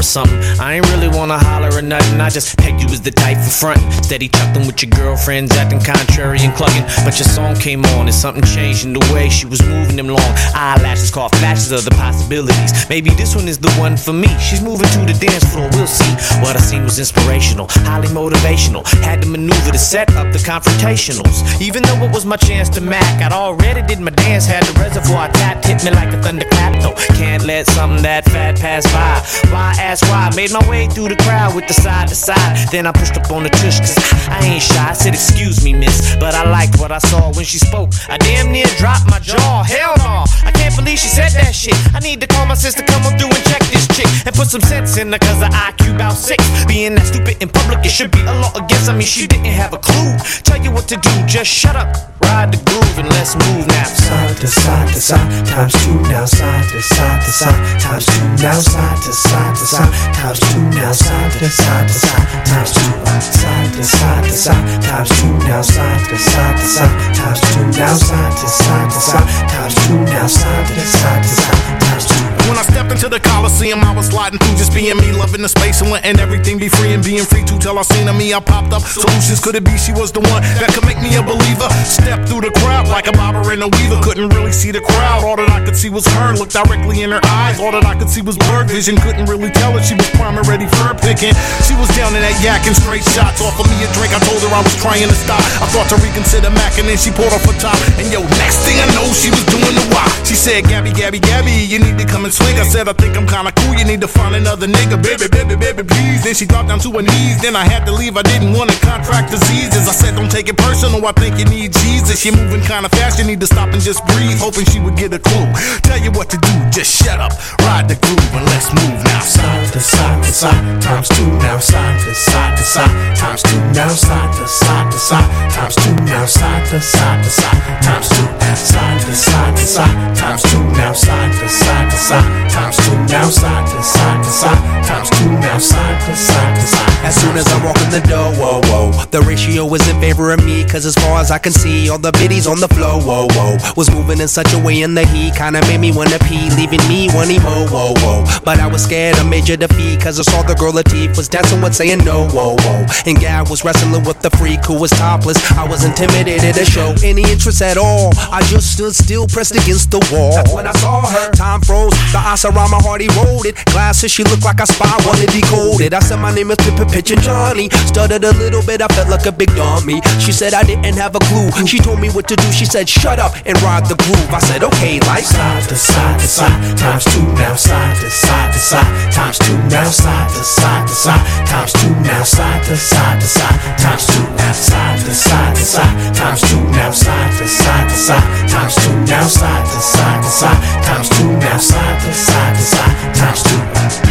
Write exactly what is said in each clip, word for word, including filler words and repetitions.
or something. I ain't really wanna holler or nothing. I just pegged you as the type for frontin'. Steady chuckin' with your girlfriends, acting contrary and clucking. But your song came on and something changed in the way she was moving them long eyelashes. Caught flashes of the possibilities. Maybe this one is the one for me. She's moving to the dance floor, we'll see. What I seen was inspirational, highly motivational. Had to maneuver to set up the confrontationals. Even though it was my chance to mac, I'd already did my dance. Had the reservoir tapped, hit me like a thunderclap. No, can't let something that fat pass by. Why ask why? Made my way through the crowd with the side to side. Then I pushed up on the tush, cause I ain't shy. I said, excuse me, miss, but I liked what I saw when she spoke. I damn near dropped my jaw. Hell no, I can't believe she said that shit. I need to call my sister, come on through and check this chick and put some sense in her, cause her I Q bout six. Being that stupid in public, it should be a law against. I mean, she didn't have a clue. Tell you what to do, just shut up, ride the groove, and let's move now. Side to side to side, times two now. Side to side to side, times two now. Side to side to side, times two now. Side to side to side, times two. Side to side to side, times two now. Side to side to side, times two now. Side to side to side, times two now. Side to side to side, times two. When I stepped into the Coliseum, I was sliding through just being me, loving the space and letting everything be free and being free to till I seen her me. I popped up. Solutions, could it be she was the one that could make me a believer? Stepped through the crowd like a bobber and a weaver. Couldn't really see the crowd. All that I could see was her. Looked directly in her eyes. All that I could see was blurred vision. Couldn't really tell her she was prime and ready for her picking. She was down in that yak and straight shots. Offered me a drink. I told her I was trying to stop. I thought to reconsider Mac and then she pulled off her top. And yo, next thing I know, she was doing the wop. She said, Gabby, Gabby, Gabby, you need to come and swing. I said, I think I'm kinda cool, you need to find another nigga. Baby, baby, baby, please. Then she dropped down to her knees. Then I had to leave, I didn't want to contract diseases. I said, don't take it personal, I think you need Jesus. You're moving kinda fast, you need to stop and just breathe. Hoping she would get a clue. Tell you what to do, just shut up. Ride the groove and let's move now. Side to side to side, times two now. Side to side to side, times two now. Side to side to side, times two now. Side to side to side, times two. Side to side to side, times two now. Side to side to side, times two now. Side to side to side, times two now. Side to side to side. As soon as I walk in the door, whoa, whoa, the ratio is in favor of me, cause as far as I can see, all the biddies on the floor, whoa, whoa, was moving in such a way in the heat, kinda made me wanna pee, leaving me wanting more, whoa, whoa, but I was scared of major defeat, cause I saw the girl Latif was dancing with saying no, whoa, whoa, and Gab was wrestling with the freak who was topless. I was intimidated to show any interest at all, I just stood still pressed against the wall. That's when I saw her, time froze, the ice around my heart eroded, glasses she looked like a spy, wanted decoded. I said my name is Pippa Pitch and Johnny, stuttered a little bit, I felt like a big dummy. She said I didn't have a clue, she told me what to do, she said shut up and ride the groove. I said okay, like side to side to side, times two now. Side to side to side, times two now. Side to side to side, times two now. Side to side to side, times two. Side to side to side, times two now. Side to side to side, times two now. Side to side to side, times two now. Side to side to side, times two.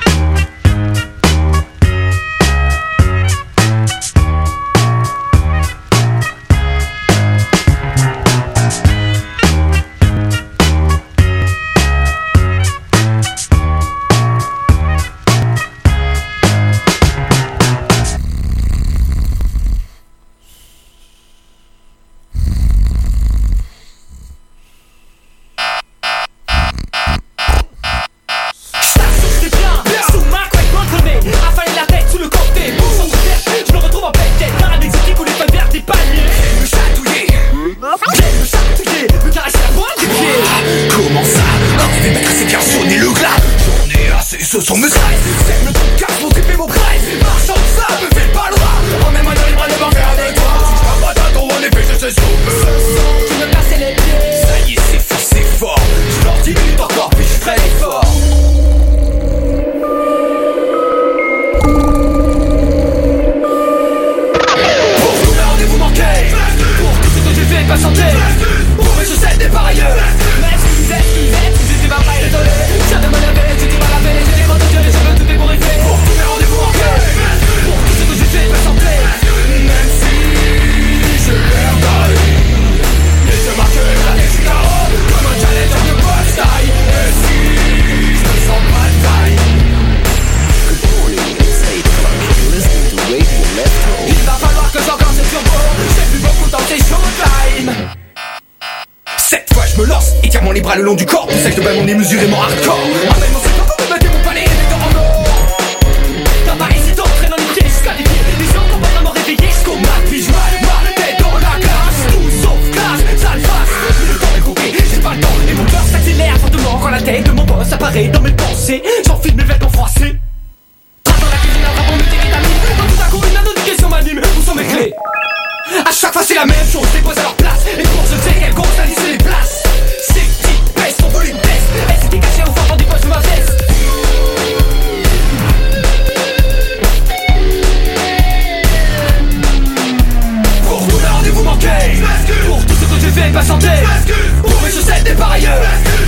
Ce sont mes strides, c'est le podcast, mon type et mon pride. Marchand de sable, me fais pas le rap. Emmène-moi dans les bras de m'enfer avec toi. Si je parle pas d'un tour, en effet, je sais ce qu'on peut. Ce son, tu me casses les pieds. Ça y est, c'est fort, c'est fort. Je leur dis minutes encore, puis je ferai l'effort. Pour tout le rendez-vous manqué. Pour tout ce que j'ai fait patienter. Pour mes chaussettes des pareilleurs. M'excuse, excuse, excuse, tu vas pas y étonner. Tiens de me lever, tu dis pas la peine. Je veux tout découvrir. Pour tous mes rendez-vous manqués. Pour tout ce que j'ai fait patienter. Même si je perds d'aller. Et je marquerai la next carreau comme un challenger de boss taille. Et si je ne sens pas de taille. Good morning, it's eight o'clock. You're listening to Radio Left Home. Il va falloir que j'encore ce turbo. J'ai plus beaucoup de temps, c'est showtime. Cette fois je me lance et tire mon les bras le long du corps. Pour ça que je dois mon démesurément hardcore. Amène mon secteur pour me mettre mon palais et mes dents en or. puis je mal la tête dans la glace. Tout sauf classe, ça le passe. Le temps est compté, j'ai pas le temps. Et mon cœur s'accélère fortement quand la tête de mon boss apparaît dans mes pensées. J'enfile mes vêtements froissés. Trace dans la cuisine, un drapeau multivitamine. Quand tout à coup une anonyme question m'anime. Où sont mes clés? A chaque fois c'est la même chose, je les pose à leur place. Et pour je sais qu'elles comptent, ça lisse les places. Ces petites baisses, ton volume baisse. Elle s'était cachée au fond du poche de ma veste. Pour tous les rendez-vous manqués, pour tout ce que j'ai fait patienter, pour mes chaussettes des parieurs.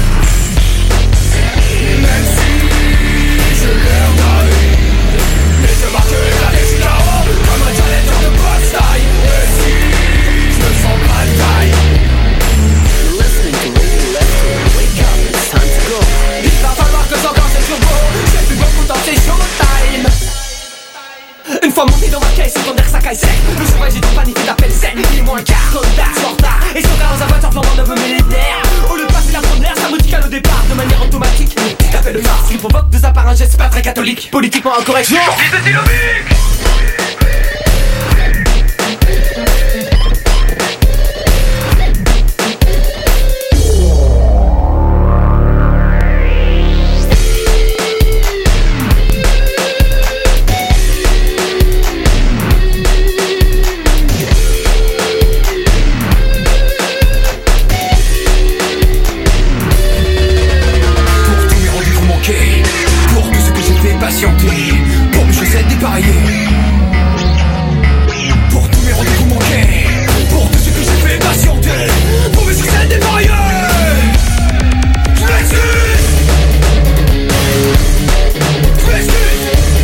Même si je leur donne, mais je marque la destination comme un challenger de boxe taille. Et si je me sens pas de taille, Listening to Radio Electro. Wake up, it's time to go. il va falloir que j'encore ce turbo. J'ai plus beaucoup de temps, c'est showtime. Une fois monté dans ma caisse, autant dire que ça caille sec. Le cheval j'ai tout paniqué d'appel sec. Il est moins quart, contact, en retard. Et son gars dans un voiture flambant de millénaire. Au lieu de passer la première, ça me dit qu'à le départ, de manière automatique. T'appelles le Mars, qui provoque de sa part un geste pas très catholique. Politiquement incorrect, genre patienter, pour mes chaussettes dépareillées. Pour tous mes rendez-vous manqués, pour tout ce que j'ai fait patienter, pour mes chaussettes dépareillées. Je m'excuse, je m'excuse.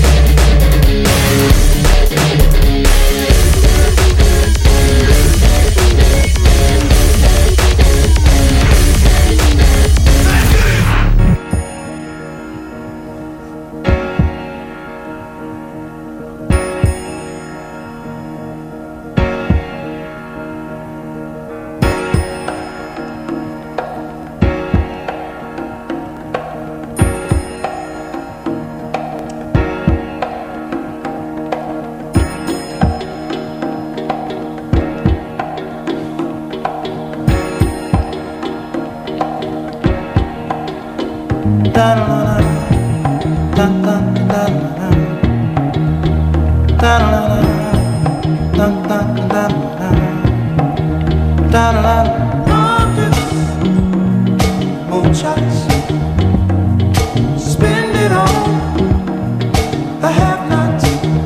Spend it all, I have not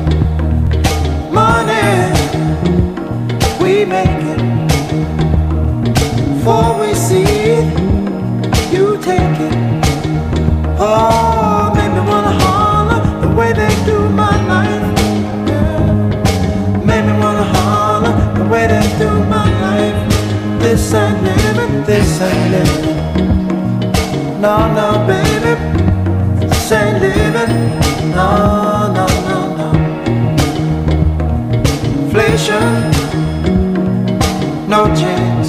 money. We make it, before we see it, you take it. Oh, make me wanna holler the way they do my life. Yeah. Make me wanna holler the way they do my life. This ain't living, this ain't living. No, no, baby, this ain't living. No, no, no, no. Inflation, no chance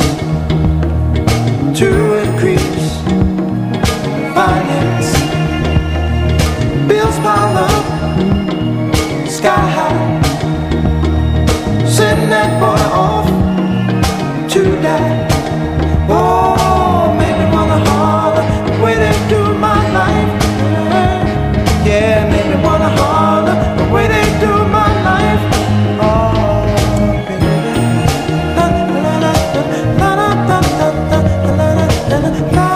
to increase finance. Bills pile up, sky high. Send that boy off to die. Oh, make me wanna holler the way they do my life. Yeah, make me wanna holler the way they do my life. Oh, baby. La la la la la la la la la la la.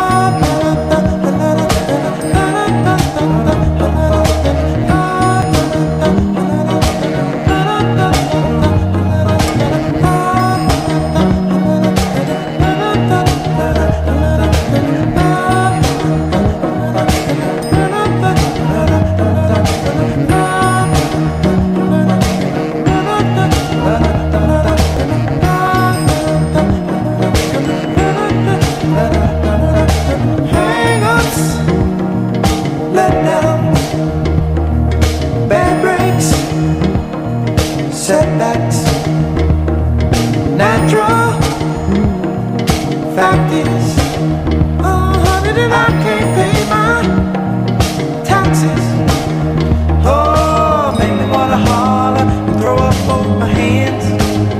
Setbacks, natural. Fact is, oh honey, that I can't pay my taxes. Oh, make me wanna holler and throw up both my hands.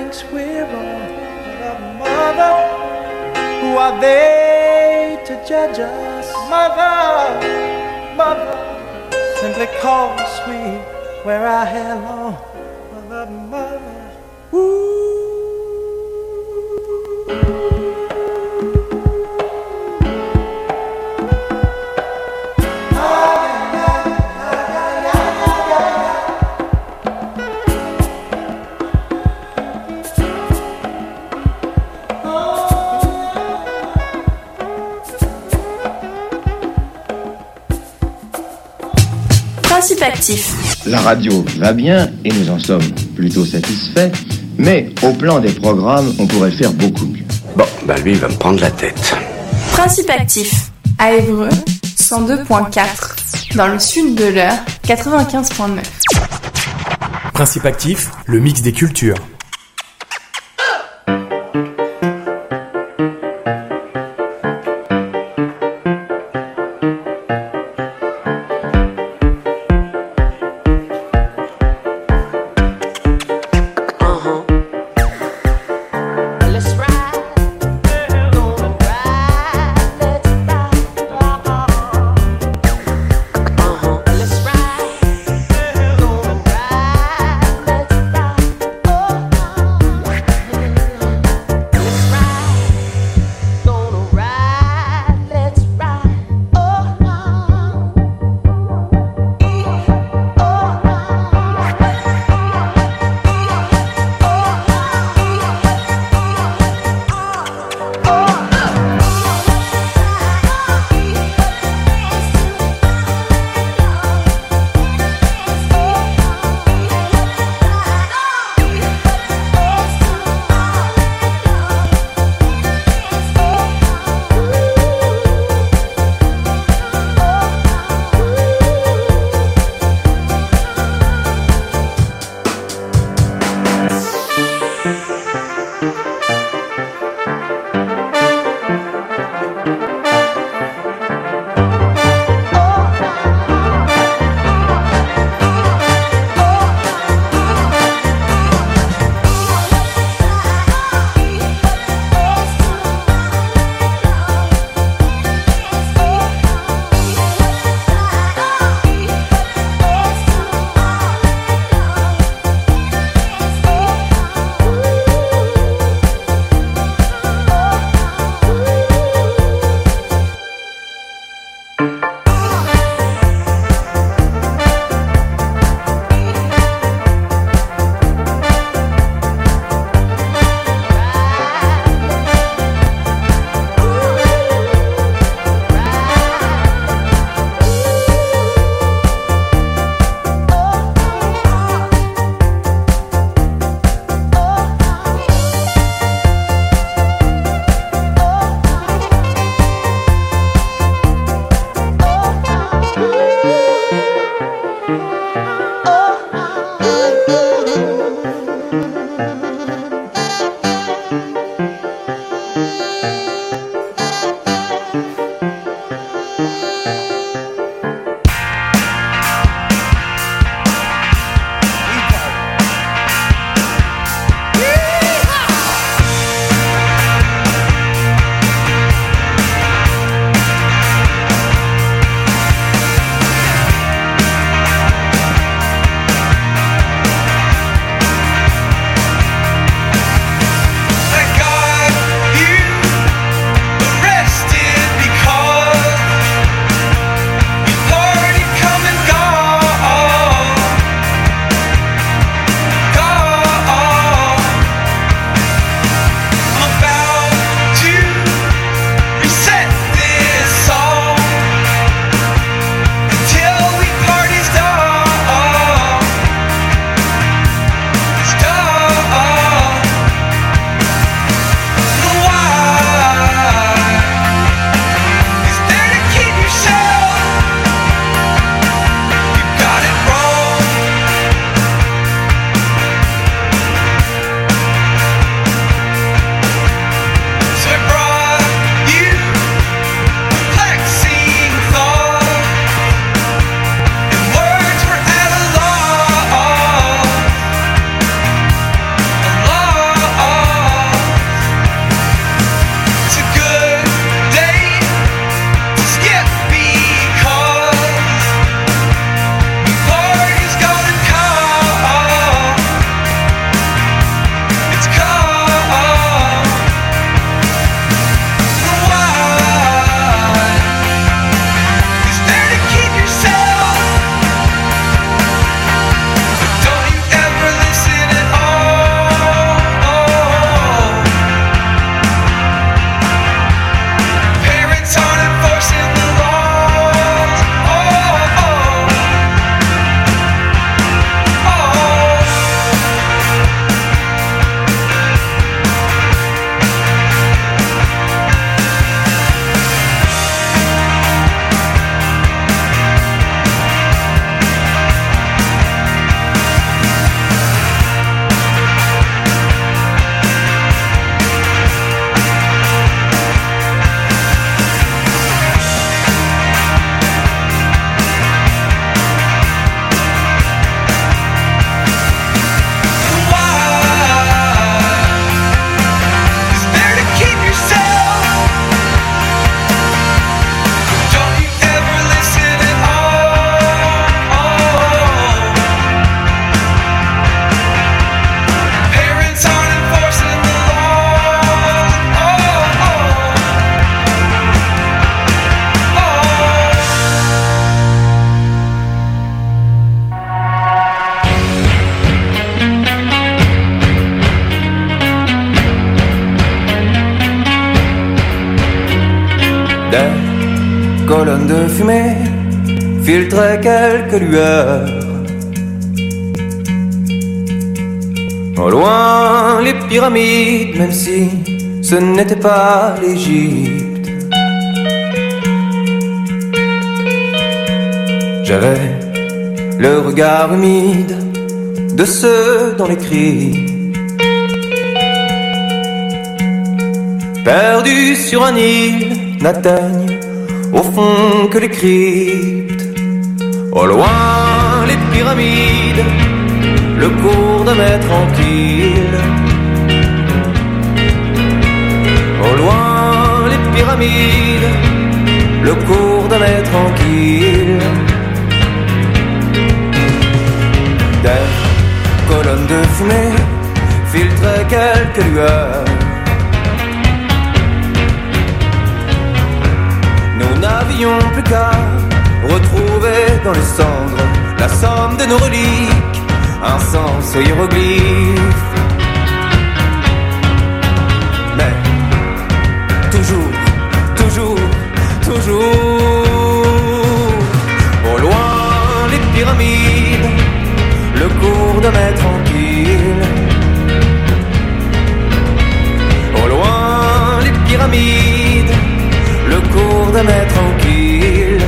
thinks we're wrong. But mother, who are they to judge us? Mother, mother, simply cause we wear our hair long. Mother, mother, ooh. Principe actif. La radio va bien et nous en sommes plutôt satisfaits, mais au plan des programmes, on pourrait faire beaucoup mieux. Bon, bah lui, il va me prendre la tête. Principe actif. À Évreux, cent deux virgule quatre. Dans le sud de l'Eure, quatre-vingt-quinze virgule neuf. Principe actif, le mix des cultures. Oh Des colonnes de fumée filtraient quelques lueurs. Au loin, les pyramides, même si ce n'était pas l'Égypte. J'avais le regard humide de ceux dont les cris, perdus sur un île, n'atteignent au fond que les cryptes. Au loin, les pyramides, le cours d'un mer tranquille. Au loin, les pyramides, le cours d'un mer tranquille. Des colonnes de fumée filtraient quelques lueurs. Nous n'avions plus qu'à retrouver dans les cendres la somme de nos reliques, un sens aux hiéroglyphes. Mais toujours, toujours, toujours, au loin les pyramides, le cours de mer tranquille. Au loin les pyramides, le cours de mer tranquille.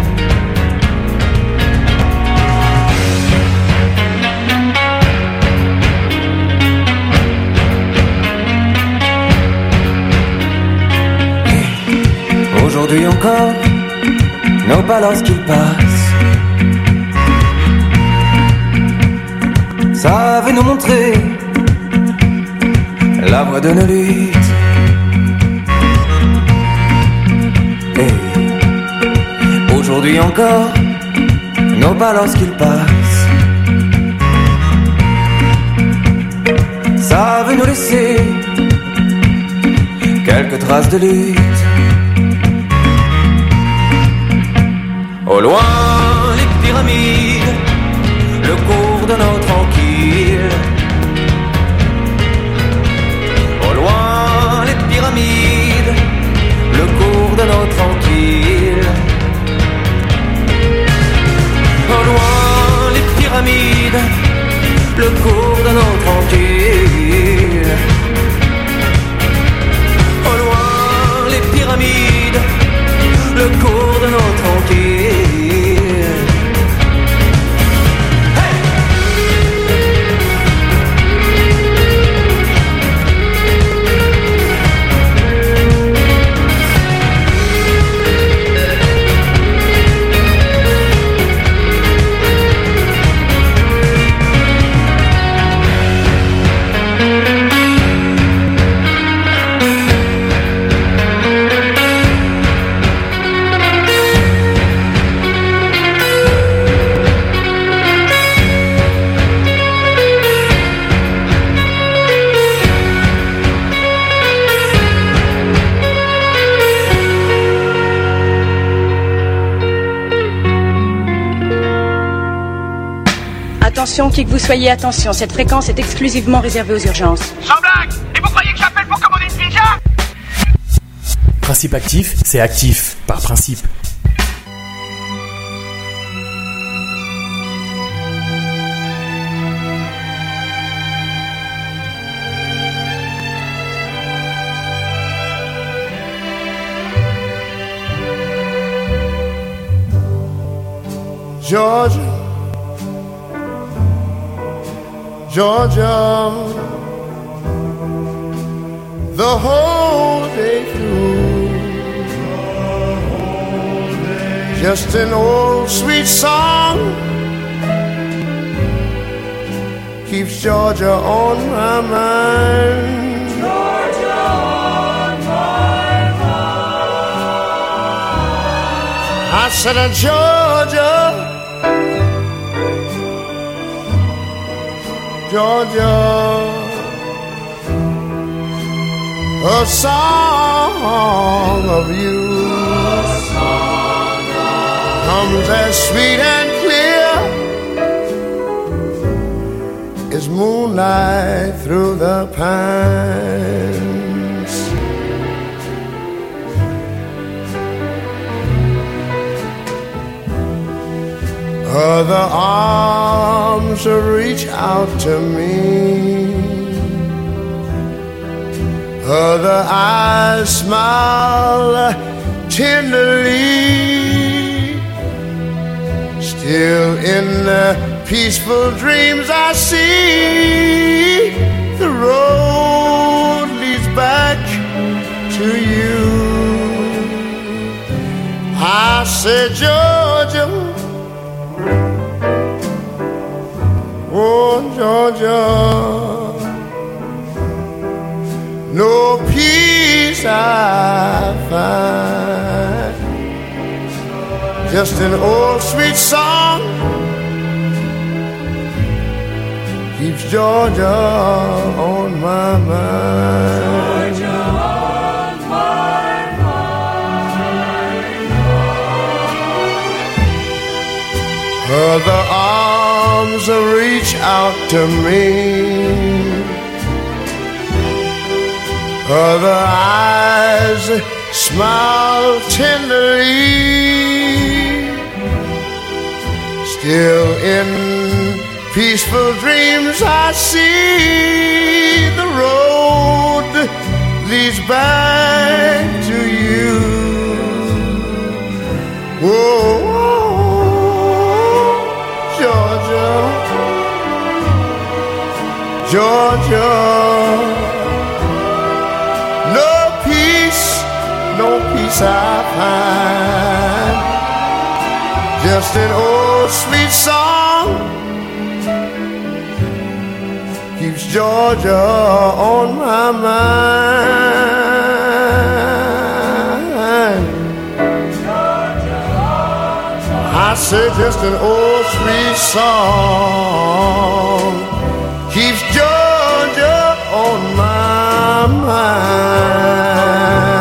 Aujourd'hui encore, nos pas lorsqu'ils passent savent nous montrer la voie de nos luttes. Et aujourd'hui encore, nos pas lorsqu'ils passent savent nous laisser quelques traces de lutte. Au loin, les pyramides, le cours de nos tranquilles. Au loin, les pyramides, le cours de nos tranquilles. Au loin, les pyramides, le cours de nos tranquilles. Au loin, les pyramides, le cours de nos tranquilles. Attention, qui que vous soyez, attention, cette fréquence est exclusivement réservée aux urgences. Sans blague! Et vous croyez que j'appelle pour commander une pizza? Principe actif, c'est actif, par principe. Georgia, Georgia, the whole day through, just an old sweet song keeps Georgia on my mind. Georgia on my mind. I said, uh, Georgia, Georgia, a song of you, a song of comes as sweet and clear as moonlight through the pines. Other arms reach out to me, other eyes smile tenderly. Still in the peaceful dreams I see, the road leads back to you. I said, Georgia, oh Georgia, no peace I find, just an old sweet song keeps Georgia on my mind. Georgia on my mind. Other arms reach out to me, other eyes smile tenderly. Still in peaceful dreams I see, the road leads back to you. Whoa, whoa, Georgia, Georgia, no peace, no peace I find, just an old sweet song keeps Georgia on my mind. Georgia on my I say just an old sweet song keeps Georgia on my mind.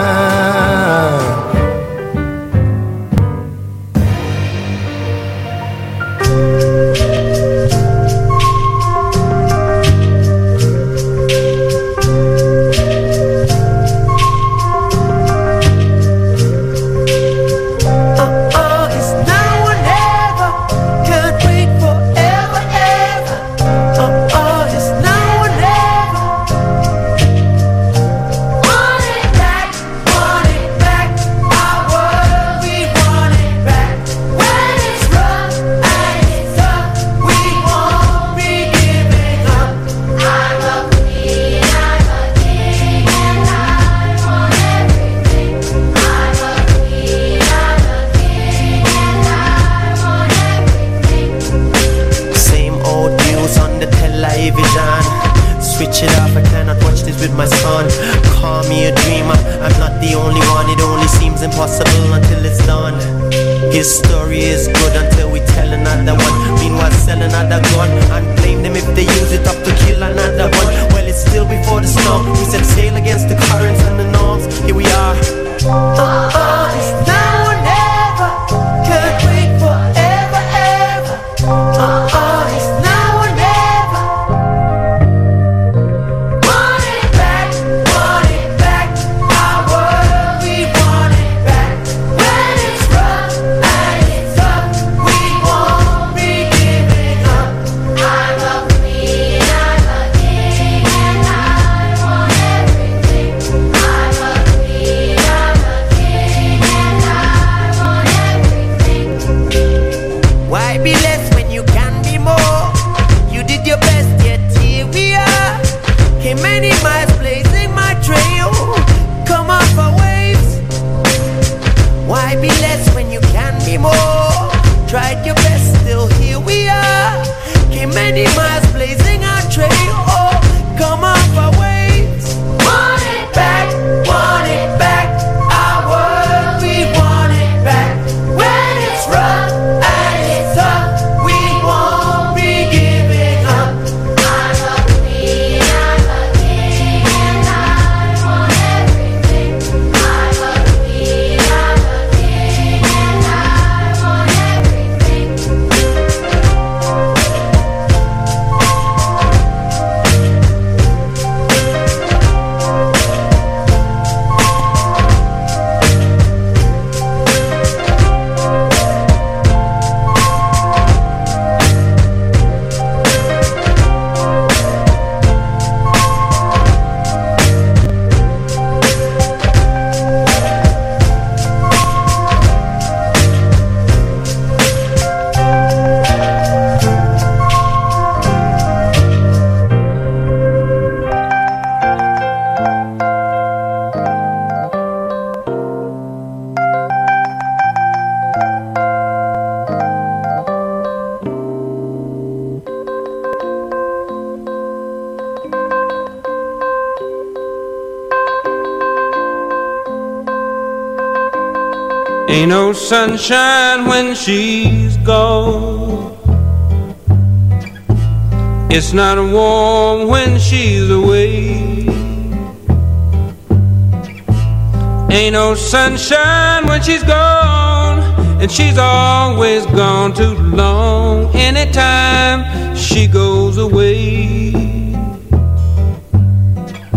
Ain't no sunshine when she's gone. It's not warm when she's away. Ain't no sunshine when she's gone, and she's always gone too long. Anytime she goes away,